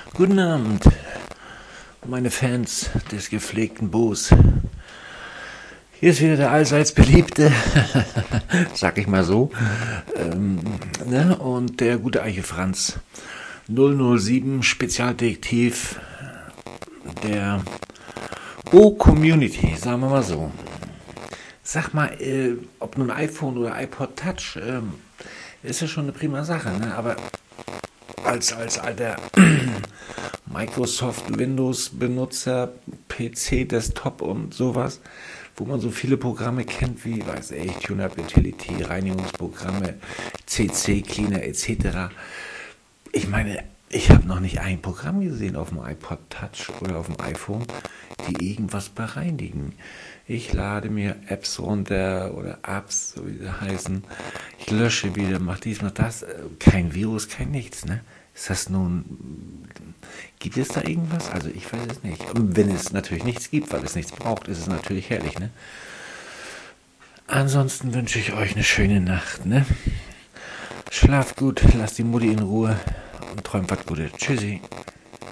Guten Abend, meine Fans des gepflegten Boos. Hier ist wieder der allseits beliebte, sag ich mal so, und der gute Eiche Franz. 007 Spezialdetektiv der Bo-Community, sagen wir mal so. Sag mal, ob nun iPhone oder iPod Touch, ist ja schon eine prima Sache, ne? Aber als alter Microsoft Windows Benutzer, PC, Desktop und sowas, wo man so viele Programme kennt wie, weiß ich, TuneUp Utility, Reinigungsprogramme, CC Cleaner etc. Ich meine, ich habe noch nicht ein Programm gesehen auf dem iPod Touch oder auf dem iPhone, die irgendwas bereinigen. Ich lade mir Apps runter oder Apps, so wie sie heißen. Ich lösche wieder, mache dies, mache das. Kein Virus, kein nichts, ne? Ist das nun, gibt es da irgendwas? Also ich weiß es nicht. Und wenn es natürlich nichts gibt, weil es nichts braucht, ist es natürlich herrlich, ne? Ansonsten wünsche ich euch eine schöne Nacht, ne? Schlaft gut, lasst die Mutti in Ruhe und träumt was Gutes. Tschüssi.